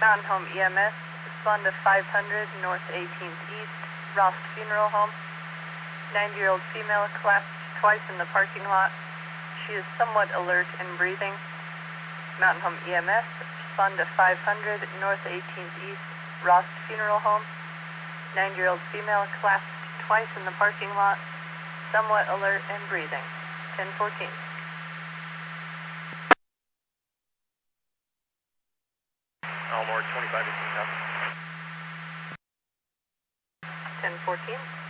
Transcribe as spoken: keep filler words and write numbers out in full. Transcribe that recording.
Mountain Home E M S, respond to five hundred North eighteenth East, Rost Funeral Home. ninety-year-old female collapsed twice in the parking lot. She is somewhat alert and breathing. Mountain Home E M S, respond to five hundred North eighteenth East, Rost Funeral Home. ninety-year-old female collapsed twice in the parking lot, somewhat alert and breathing. ten fourteen. Elmore, twenty-five eighteen. ten fourteen.